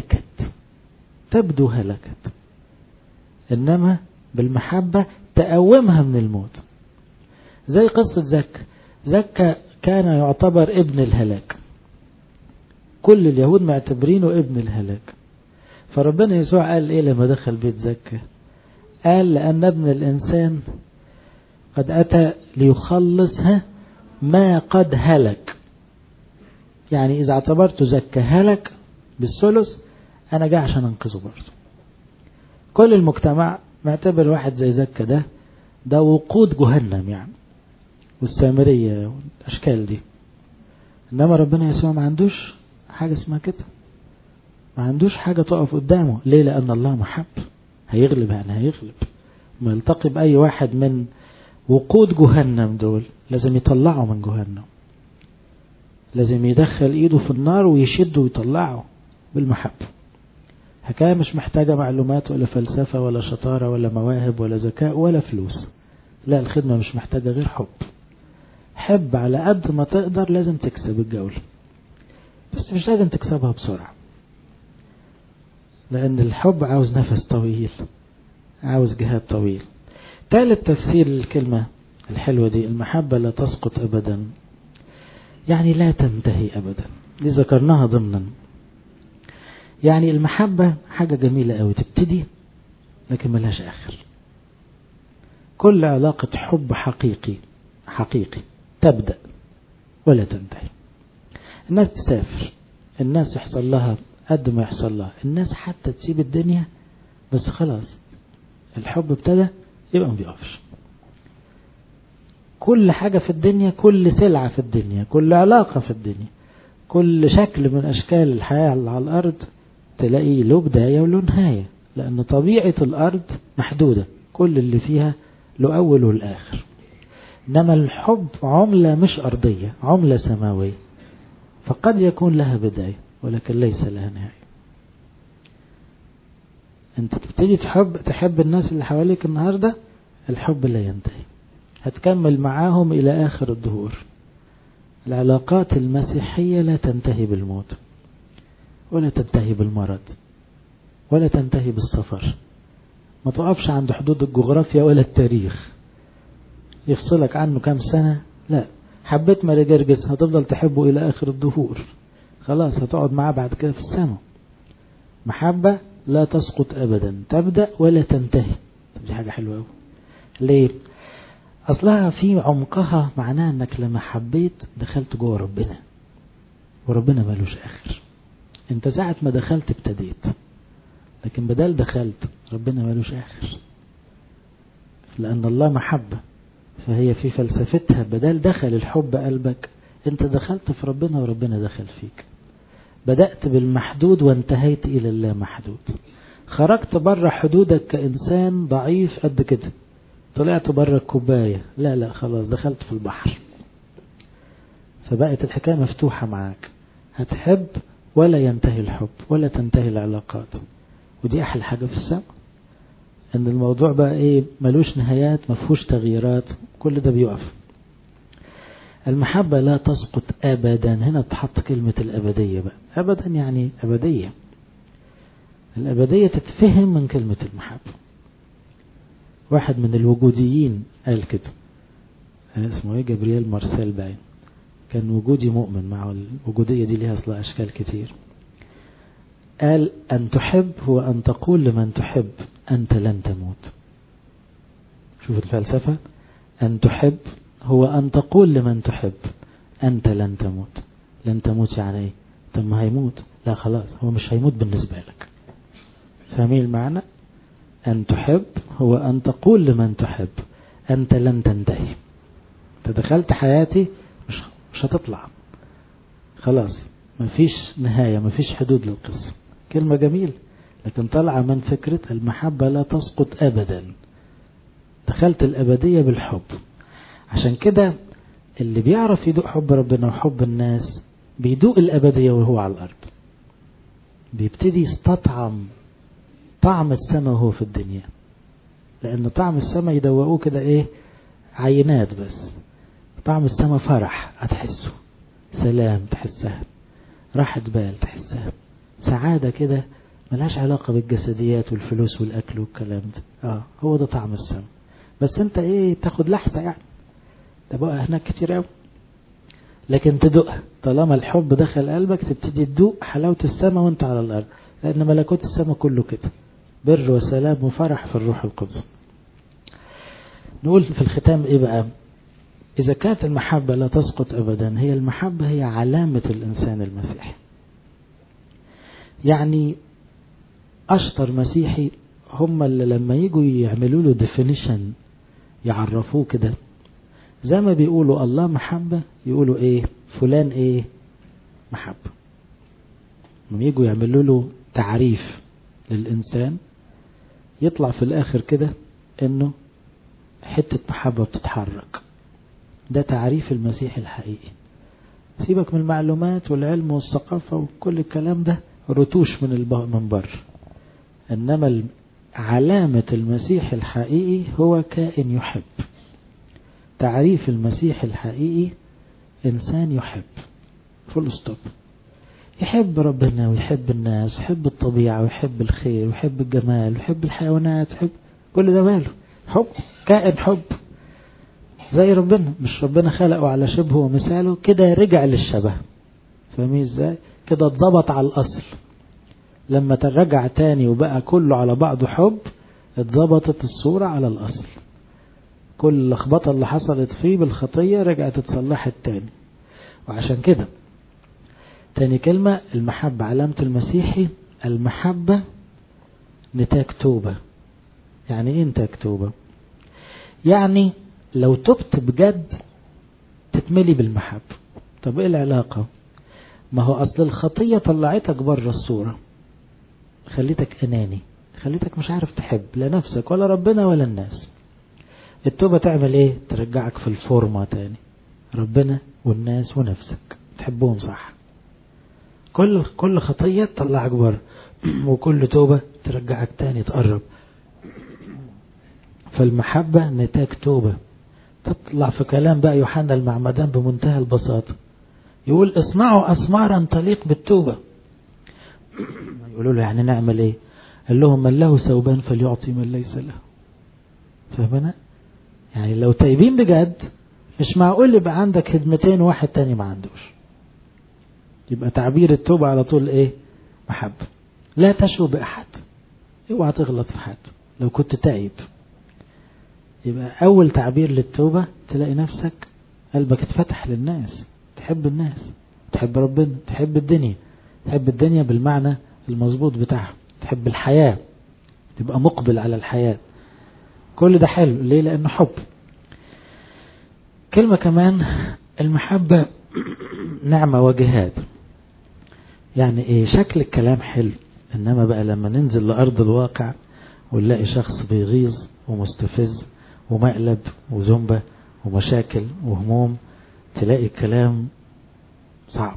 هلكت، إنما بالمحبة تقومها من الموت. زي قصة زكا كان يعتبر ابن الهلاك، كل اليهود معتبرينه ابن الهلاك. فربنا يسوع قال ايه لما دخل بيت زكا؟ قال لأن ابن الإنسان قد أتى ليخلصها ما قد هلك. يعني إذا اعتبرت زكا هلك بالثلث، أنا جاي عشان أنقذه برضه. كل المجتمع معتبر واحد زي زكا ده وقود جهنم يعني، والسامرية والأشكال دي. إنما ربنا يسوع ما عندوش حاجة اسمها كده، ما عندوش حاجة تقف قدامه. ليه؟ لأن الله محب. هيغلب يعني هيغلب. ما يلتقي بأي واحد من وقود جهنم دول لازم يطلعه من جهنم، لازم يدخل ايده في النار ويشده ويطلعه بالمحبة. حكاية مش محتاجة معلومات ولا فلسفة ولا شطارة ولا مواهب ولا ذكاء ولا فلوس. لا، الخدمة مش محتاجة غير حب. حب على قد ما تقدر، لازم تكسب الجولة، بس مش لازم تكسبها بسرعة، لأن الحب عاوز نفس طويل، عاوز جهاد طويل. ثالث تفسير الكلمة الحلوة دي: المحبة لا تسقط أبدا، يعني لا تنتهي أبدا. دي ذكرناها ضمنا. يعني المحبة حاجة جميلة أوي، تبتدي لكن ملهاش آخر. كل علاقة حب حقيقي تبدأ ولا تنتهي. الناس تسافر، الناس يحصل لها قد ما يحصل لها، الناس حتى تسيب الدنيا، بس خلاص الحب ابتدى يبقى ما بيقفش. كل حاجة في الدنيا، كل سلعة في الدنيا، كل علاقة في الدنيا، كل شكل من أشكال الحياة على الأرض تلاقي له بداية وله نهاية، لأن طبيعة الأرض محدودة، كل اللي فيها له أول والآخر. إنما الحب عملة مش أرضية، عملة سماوية، فقد يكون لها بداية ولكن ليس لها نهاية. أنت تبتدي تحب الناس اللي حواليك النهاردة، الحب لا ينتهي، هتكمل معاهم إلى آخر الدهور. العلاقات المسيحية لا تنتهي بالموت، ولا تنتهي بالمرض، ولا تنتهي بالسفر. ما تقفش عند حدود الجغرافيا ولا التاريخ يفصلك عنه كام سنة. لا، حبيت ماري جرجس هتفضل تحبه إلى آخر الدهور، خلاص هتقعد معاه بعد كده في السماء. محبة لا تسقط أبدا، تبدأ ولا تنتهي. دي حاجة حلوة أوي. ليه؟ أصلها في عمقها معناها أنك لما حبيت دخلت جوه ربنا، وربنا مالوش آخر. أنت ساعة ما دخلت ابتديت، لكن بدل دخلت ربنا مالوش آخر، لأن الله محبة. فهي في فلسفتها بدل دخل الحب قلبك، أنت دخلت في ربنا وربنا دخل فيك. بدأت بالمحدود وانتهيت إلى اللا محدود. خرجت بره حدودك كإنسان ضعيف قد كده، طلعت بره الكوباية، لا خلاص دخلت في البحر. فبقت الحكاية مفتوحة معاك، هتحب ولا ينتهي الحب ولا تنتهي العلاقات. ودي أحلى حاجة في السماء، ان الموضوع بقى ايه، ملوش نهايات، مفهوش تغييرات، كل ده بيقف. المحبة لا تسقط أبدا. هنا تحط كلمة الأبدية بقى. أبدا يعني أبدية. الأبدية تتفهم من كلمة المحبة. واحد من الوجوديين قال كده، اسمه ايه، جبريل مارسيل باين، كان وجودي مؤمن، مع الوجودية دي ليها أصلا أشكال كتير. قال: أن تحب هو أن تقول لمن تحب أنت لن تموت. شوف الفلسفة، أن تحب هو أن تقول لمن تحب أنت لن تموت. لن تموت يعني ايه؟ طب ما هيموت، لا خلاص هو مش هيموت بالنسبة لك. فاهمين المعنى؟ أن تحب هو أن تقول لمن تحب أنت لن تنتهي. تدخلت حياتي مش هتطلع، خلاص مفيش نهاية، مفيش حدود للقصة. كلمة جميلة، لكن طلع من فكرة المحبة لا تسقط أبدا. دخلت الأبدية بالحب. عشان كده اللي بيعرف يدوق حب ربنا وحب الناس بيدوق الأبدية وهو على الأرض، بيبتدي يستطعم طعم السماء وهو في الدنيا. لأن طعم السماء يدوقوه كده ايه، عينات بس. طعم السماء فرح هتحسه، سلام تحسها، راحة بال تحسها، سعادة كده ملهاش علاقة بالجسديات والفلوس والأكل والكلام ده. هو ده طعم السماء. بس انت ايه، تاخد لحظة يعني، ده بقى هناك كتير قوي، لكن تدوقها. طالما الحب دخل قلبك تبتدي تدوق حلاوة السماء وانت على الأرض، لأن ملكوت السماء كله كده، بر وسلام وفرح في الروح القدس. نقول في الختام ايه بقى؟ إذا كانت المحبة لا تسقط أبدا، هي المحبة هي علامة الإنسان المسيحي. يعني أشطر مسيحي هم اللي لما يجوا يعملوا له definition يعرفوه كده، زي ما بيقولوا الله محبة، يقولوا ايه فلان ايه محبة. لما يجوا يعملوا له تعريف للإنسان يطلع في الآخر كده انه حتة محبة بتتحرك. ده تعريف المسيح الحقيقي. سيبك من المعلومات والعلم والثقافة وكل الكلام ده رتوش من بره. إنما علامة المسيح الحقيقي هو كائن يحب. تعريف المسيح الحقيقي إنسان يحب، فول ستوب. يحب ربنا ويحب الناس ويحب الطبيعة ويحب الخير ويحب الجمال ويحب الحيوانات ويحب كل ده. ماله؟ حب، كائن حب زي ربنا. مش ربنا خلقه على شبهه ومثاله كده، رجع للشبه. فاهمين ازاي؟ كده اتضبط على الأصل. لما ترجع تاني وبقى كله على بعضه حب، اتضبطت الصورة على الأصل. كل اللخبطة اللي حصلت فيه بالخطية رجعت اتصلحت تاني. وعشان كده تاني كلمة المحبة، علامة المسيحي المحبة نتاج توبة. يعني ايه نتاج توبة؟ يعني لو تبت بجد تتملي بالمحبة. طب ايه العلاقة؟ ما هو اصل الخطية طلعتك بره الصورة، خليتك اناني، خليتك مش عارف تحب لا نفسك ولا ربنا ولا الناس. التوبة تعمل ايه؟ ترجعك في الفورمة تاني، ربنا والناس ونفسك تحبهم صح. كل خطية تطلعك بره، وكل توبة ترجعك تاني تقرب. فالمحبة نتاج توبة. تطلع في كلام بقى يوحنا المعمدان بمنتهى البساطة، يقول اصنعوا أسمارا تليق بالتوبة. يقولوا له يعني نعمل ايه؟ قال لهم من له ثوبان فليعطي من ليس له. فهمنا؟ يعني لو تايبين بجد مش معقول يبقى عندك خدمتين وواحد تاني ما عندوش. يبقى تعبير التوبة على طول ايه؟ محبة. لا تشو بأحد، اوعى تغلط في حد لو كنت تايب. يبقى أول تعبير للتوبة تلاقي نفسك قلبك اتفتح للناس، تحب الناس، تحب ربنا، تحب الدنيا. تحب الدنيا بالمعنى المظبوط بتاعها، تحب الحياة، تبقى مقبل على الحياة. كل ده حلو. ليه؟ لأنه حب. كلمة كمان، المحبة نعمة وجهاد. يعني ايه؟ شكل الكلام حلو، انما بقى لما ننزل لأرض الواقع ونلاقي شخص بيغيظ ومستفز ومقلب وزنبة ومشاكل وهموم، تلاقي الكلام صعب.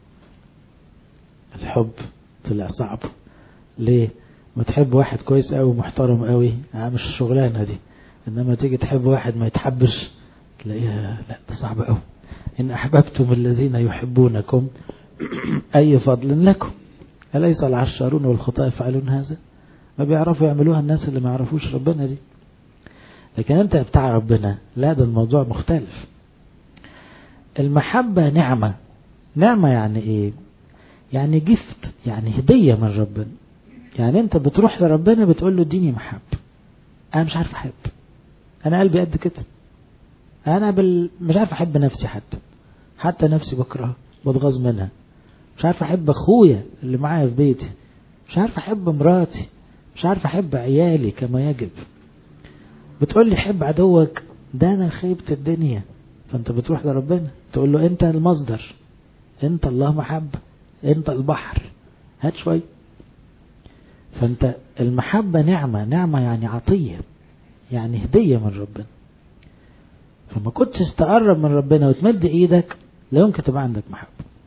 الحب طلع صعب. ليه؟ ما تحب واحد كويس قوي محترم قوي، مش الشغلانة دي. انما تيجي تحب واحد ما يتحبش، تلاقيها لا ده صعب قوي. إن أحببتم الذين يحبونكم أي فضل لكم، أليس العشارون والخطاء يفعلون هذا؟ ما بيعرفوا يعملوها الناس اللي ما يعرفوش ربنا دي. لكن أنت بتاع ربنا، لا ده الموضوع مختلف. المحبة نعمة. نعمة يعني إيه؟ يعني جفت، يعني هدية من ربنا. يعني أنت بتروح لربنا بتقول له اديني محبة. أنا مش عارف أحب، أنا قلبي قد كده، أنا مش عارف أحب نفسي، حتى نفسي بكرهها بتغاظ منها. مش عارف أحب أخويا اللي معايا في بيتي، مش عارف أحب مراتي، مش عارف أحب عيالي كما يجب. بتقول لي حب عدوك، ده أنا خيبت الدنيا. فأنت بتروح لربنا تقول له أنت المصدر، أنت الله محبة، أنت البحر، هات شوي. فأنت المحبة نعمة. نعمة يعني عطية، يعني هدية من ربنا. فما كنتش تقرب من ربنا وتمد ايدك لا يمكن تبقى عندك محبة.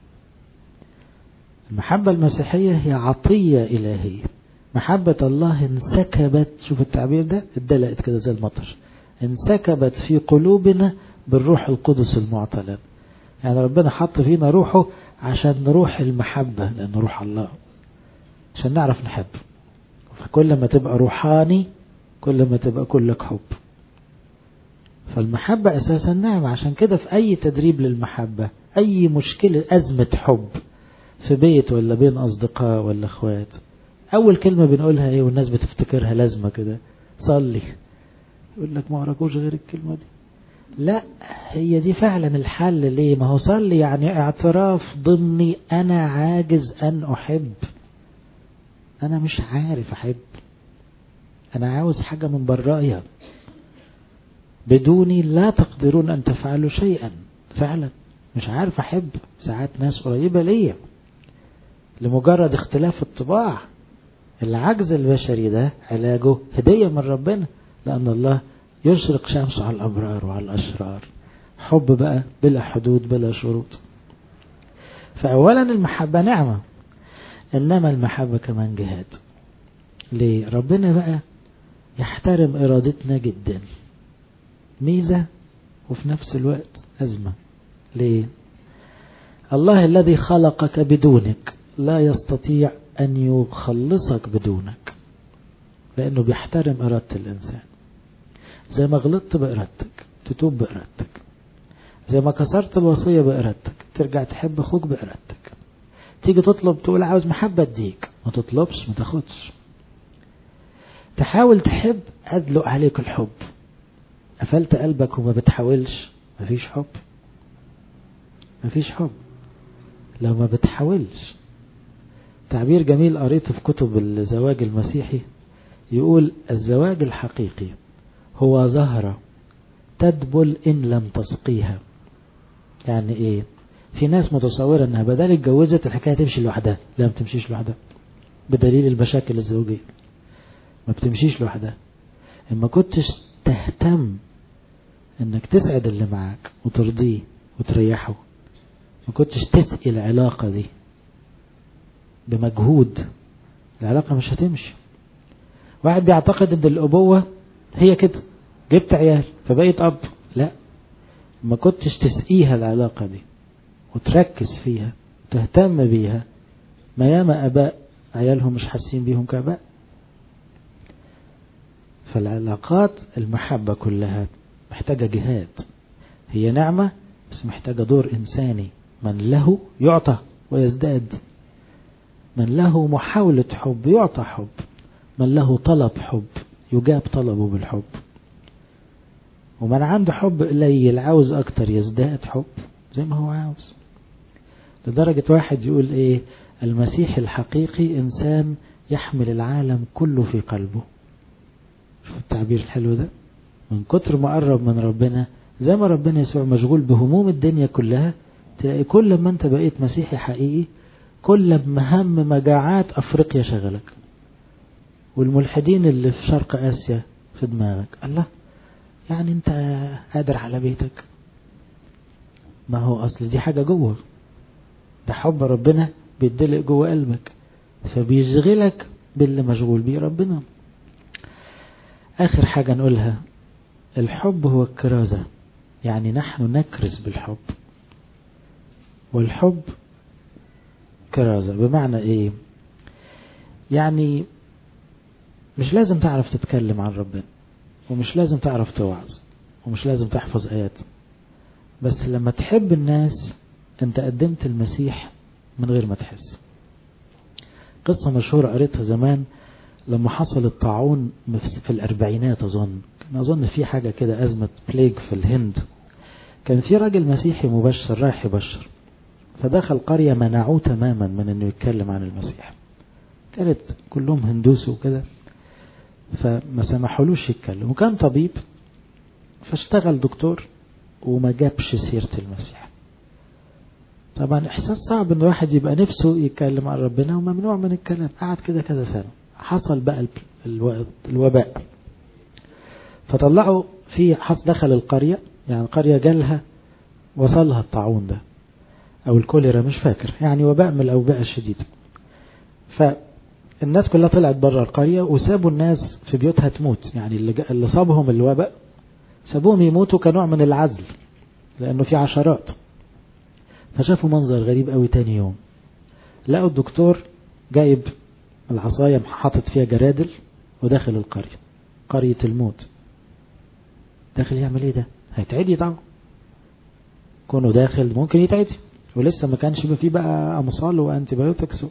المحبة المسيحية هي عطية إلهية. محبة الله انسكبت، شوف التعبير ده، اتدلقت كده زي المطر، انسكبت في قلوبنا بالروح القدس المعطى لنا. يعني ربنا حط فينا روحه عشان نروح المحبة، لأنه روح الله، عشان نعرف نحب. فكل ما تبقى روحاني كل ما تبقى كلك حب. فالمحبة أساسا نعمة. عشان كده في أي تدريب للمحبة، أي مشكلة أزمة حب في بيت ولا بين أصدقاء ولا أخوات، أول كلمة بنقولها إيه والناس بتفتكرها لازمة كده؟ صلي. يقول لك ما أراكوش غير الكلمة دي. لا، هي دي فعلا الحل. ليه؟ ما هو صلي يعني اعتراف ضمني، أنا عاجز أن أحب، أنا مش عارف أحب، أنا عاوز حاجة من برايا، بدوني لا تقدرون أن تفعلوا شيئا. فعلا مش عارف أحب. ساعات ناس قريبة ليا لمجرد اختلاف الطباع. العجز البشري ده علاجه هدية من ربنا، لأن الله يشرق شمسه على الأبرار وعلى الأشرار. حب بقى بلا حدود بلا شروط. فأولا المحبة نعمة، إنما المحبة كمان جهاد. ليه؟ ربنا بقى يحترم إرادتنا جدا، ميزة وفي نفس الوقت أزمة. ليه؟ الله الذي خلقك بدونك لا يستطيع أن يخلصك بدونك، لأنه بيحترم إرادة الإنسان. زي ما غلطت بإرادتك تتوب بإرادتك، زي ما كسرت الوصية بإرادتك ترجع تحب أخوك بإرادتك. تيجي تطلب تقول عاوز محبة اديك، ما تطلبش ما تاخدش. تحاول تحب أدلق عليك الحب، قفلت قلبك وما بتحاولش مفيش حب. مفيش حب لو ما بتحاولش. تعبير جميل قريته في كتب الزواج المسيحي يقول الزواج الحقيقي هو زهرة تدبل إن لم تسقيها. يعني إيه؟ في ناس متصورة أنها بدل اتجوزت الحكاية تمشي لوحدها. لا، ما بتمشيش لوحدها، بدليل المشاكل الزوجية ما بتمشيش لوحدها. إما كنتش تهتم أنك تسعد اللي معاك وترضيه وتريحه، ما كنتش تسقي العلاقة دي بمجهود، العلاقة مش هتمشي. واحد بيعتقد ان الأبوة هي كده، جبت عيال فبقيت أب. لا، ما كنتش تسقيها العلاقة دي وتركز فيها وتهتم بيها. ما ياما أباء عيالهم مش حاسين بيهم كأباء. فالعلاقات المحبة كلها محتاجة جهاد، هي نعمة بس محتاجة دور إنساني. من له يعطى ويزداد، من له محاولة حب يعطى حب، من له طلب حب يجاب طلبه بالحب. ومن عنده حب قليل عاوز أكتر يزداد حب زي ما هو عاوز. لدرجة واحد يقول إيه؟ المسيح الحقيقي إنسان يحمل العالم كله في قلبه. شوف التعبير الحلو ده. من كتر ما قرب من ربنا، زي ما ربنا يسوع مشغول بهموم الدنيا كلها، تلاقي كل ما انت بقيت مسيحي حقيقي كل مهم مجاعات أفريقيا شغلك، والملحدين اللي في شرق آسيا في دماغك. الله، يعني انت قادر على بيتك؟ ما هو أصل دي حاجة جوه، ده حب ربنا بيدلق جوه قلبك فبيشغلك باللي مشغول بيه ربنا. آخر حاجة نقولها، الحب هو الكرازة، يعني نحن نكرز بالحب. والحب كرازة بمعنى ايه؟ يعني مش لازم تعرف تتكلم عن ربنا، ومش لازم تعرف توعظ، ومش لازم تحفظ آيات، بس لما تحب الناس انت قدمت المسيح من غير ما تحس. قصة مشهورة قريتها زمان لما حصل الطاعون في الأربعينات، أظن في حاجة كده أزمة بليج في الهند. كان في راجل مسيحي مبشر رايح يبشر، فدخل قرية منعوه تماما من انه يتكلم عن المسيح، كانت كلهم هندوس وكده، فما سمحولوش يتكلم. وكان طبيب فاشتغل دكتور وما جابش سيرة المسيح. طبعا احساس صعب ان واحد يبقى نفسه يتكلم عن ربنا وممنوع من الكلام. قعد كده كذا سنة. حصل بقى الوباء، فطلعوا في دخل القرية، يعني القرية جالها وصلها الطاعون ده او الكوليرا مش فاكر، يعني وباء من الاوباء الشديدة. فالناس كلها طلعت بره القرية وسابوا الناس في بيوتها تموت، يعني اللي صابهم الوباء سابوهم يموتوا كنوع من العزل لانه في عشرات. فشافوا منظر غريب قوي. تاني يوم لقوا الدكتور جايب العصاية حاطط فيها جرادل وداخل القرية، قرية الموت. داخل يعمل ايه ده؟ هيتعدي طبعا، كونه داخل ممكن يتعدي، ولسه ما كانش فيه بقى امصال وانتيبيوتكس.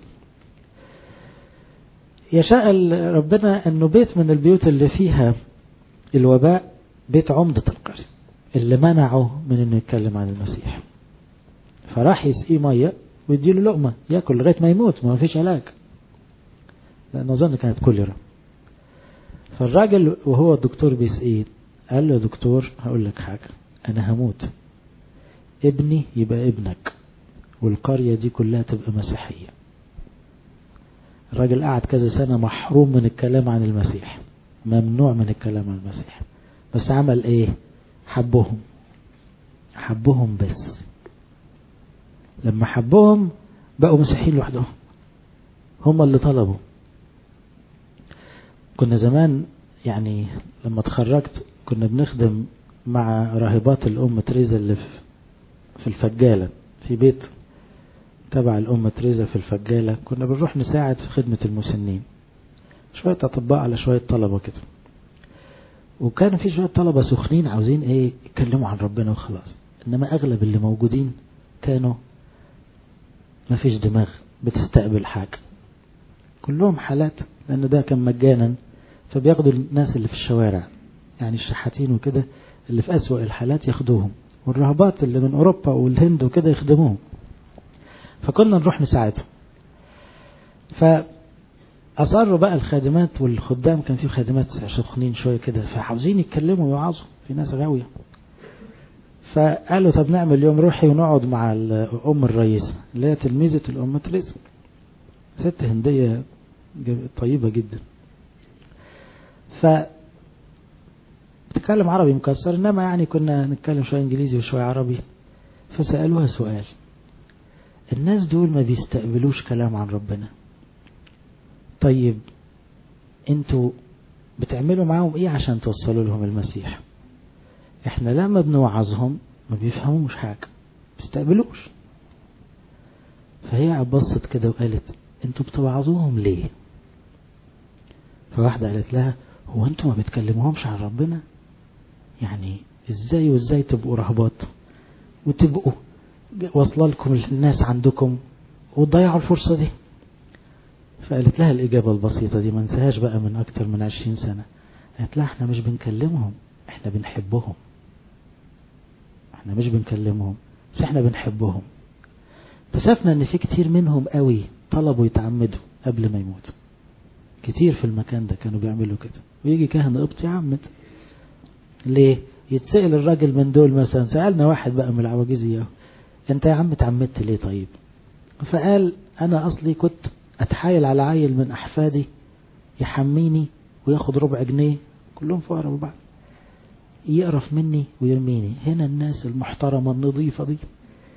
يشاء ربنا انه بيت من البيوت اللي فيها الوباء بيت عمدة القرية اللي منعه من انه يتكلم عن المسيح. فراح يسقيه مية ويديله لقمة ياكل لغاية ما يموت، ما فيش علاج، لأنه أظن كانت كوليرا. فالراجل وهو الدكتور بيسقيه قال له: دكتور هقول لك حاجة، أنا هموت، ابني يبقى ابنك، والقرية دي كلها تبقى مسيحية. الراجل قعد كذا سنة محروم من الكلام عن المسيح، ممنوع من الكلام عن المسيح، بس عمل ايه؟ حبهم بس. لما حبهم بقوا مسيحيين لوحدهم، هم اللي طلبوا. كنا زمان يعني لما اتخرجت كنا بنخدم مع راهبات الأم تريزا اللي في الفجالة، في بيت تبع الأم تريزا في الفجالة. كنا بنروح نساعد في خدمة المسنين، شوية أطباء على شوية طلبة كده. وكان في شوية طلبة سخنين عاوزين يتكلموا عن ربنا وخلاص، إنما أغلب اللي موجودين كانوا ما فيش دماغ بتستقبل حاجة، كلهم حالات، لأن ده كان مجانا، فبياخدوا الناس اللي في الشوارع يعني الشحاتين وكده اللي في أسوأ الحالات ياخدوهم، والرهبات اللي من أوروبا والهند وكده يخدموهم. فكنا نروح نساعدهم. فأصروا بقى الخادمات والخدام، كان في خادمات سخنين شوية كده فعاوزين يتكلموا ويوعظوا، في ناس غاوية. فقالوا طب نعمل يوم روحي ونقعد مع أم الرئيس اللي هي تلميذة الأم تريزا، ست هندية طيبة جدا، بتتكلم عربي مكسر، إنما يعني كنا نتكلم شوية إنجليزي وشوية عربي. فسألوها سؤال: الناس دول ما بيستقبلوش كلام عن ربنا، طيب انتوا بتعملوا معاهم ايه عشان توصلوا لهم المسيح؟ احنا لما بنوعظهم ما بيفهموش حاجة، بيستقبلوش. فهي بصت كده وقالت: انتوا بتوعظوهم ليه؟ فواحدة قالت لها: هو انتوا ما بتكلموهمش عن ربنا؟ يعني ازاي وازاي تبقوا رهبات وتبقوا واصله لكم الناس عندكم وتضيعوا الفرصة دي؟ فقالت لها الإجابة البسيطة دي، ما انساهاش بقى من أكتر من 20 سنة. قالت لها: احنا مش بنكلمهم، احنا بنحبهم. احنا مش بنكلمهم بس احنا بنحبهم. اكتشفنا ان في كتير منهم قوي طلبوا يتعمدوا قبل ما يموتوا، كتير في المكان ده كانوا بيعملوا كده. ويجي كاهن قبطي يعمد ليه؟ يتسأل الراجل من دول مثلا، سألنا واحد بقى من العواجيز اياه: انت يا عم اتعمدت ليه طيب؟ فقال: انا اصلي كنت اتحايل على عيل من احفادي يحميني وياخد ربع جنيه، كلهم فقراء وبعض، يقرف مني ويرميني. هنا الناس المحترمة النظيفة دي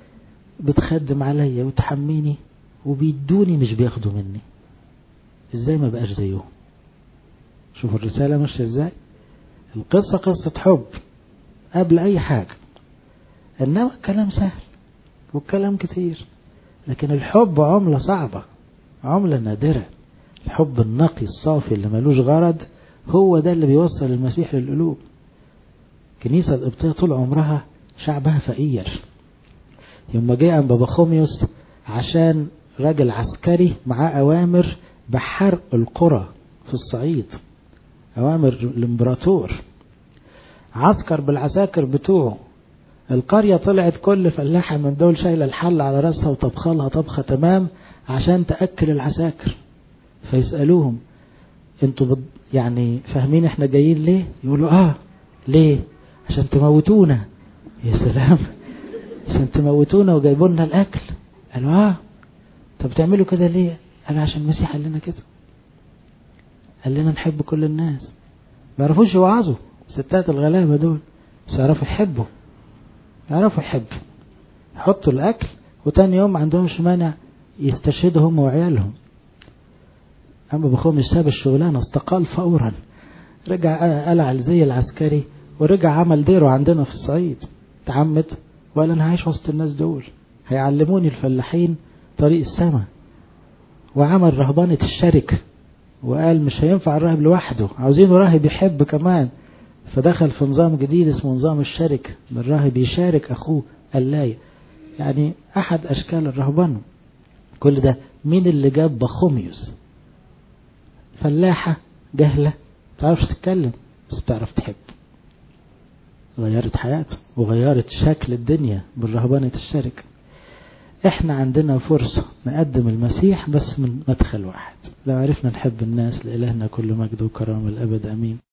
بتخدم عليا وتحميني وبيدوني مش بياخدوا مني، ازاي ما بقاش زيهم؟ شوفوا الرسالة ماشية ازاي. القصة قصة حب قبل اي حاجة، انما الكلام سهل والكلام كتير، لكن الحب عملة صعبة، عملة نادرة. الحب النقي الصافي اللي ملوش غرض هو ده اللي بيوصل المسيح للقلوب. كنيسة القبطية طول عمرها شعبها فقير. يوم جاء بابا خوميوس عشان راجل عسكري معاه أوامر بحرق القرى في الصعيد، أوامر الإمبراطور، عسكر بالعساكر بتوعه. القرية طلعت كل فلاحة من دول شايلة الحل على رأسها وطبخلها طبخة تمام عشان تأكل العساكر. فيسألوهم: انتوا يعني فاهمين احنا جايين ليه؟ يقولوا: ليه؟ عشان تموتونا. يا سلام، عشان تموتونا وجايبوا لنا الاكل. قالوا: طب بتعملوا كده ليه؟ قالوا: عشان المسيح قال لنا كده، قال لنا نحب كل الناس. ما يعرفوش يوعظوا ستات الغلابة دول، بس يعرفوا يحبوا، يعرفوا يحبوا، يحطوا الاكل وتاني يوم ما عندهمش مانع يستشهدوا هم وعيالهم. أما بخوم ساب الشغلانة، استقال فورا، رجع قلع زي العسكري ورجع عمل ديره عندنا في الصعيد، تعمد وقال: أنا عايش وسط الناس دول هيعلموني الفلاحين طريق السماء. وعمل رهبانة الشركة، وقال مش هينفع الراهب لوحده، عاوزينه راهب يحب كمان. فدخل في نظام جديد اسمه نظام الشركة، الراهب يشارك أخوه اللاي، يعني أحد أشكال الرهبان. كل ده مين اللي جاب بخوميوس؟ فلاحة جهلة تعرفش تتكلم بس تعرف تحب، غيرت حياته وغيرت شكل الدنيا بالرهبانة الشركة. احنا عندنا فرصة نقدم المسيح بس من مدخل واحد، لو عرفنا نحب الناس. لإلهنا كل مجد وكرامة الأبد، أمين.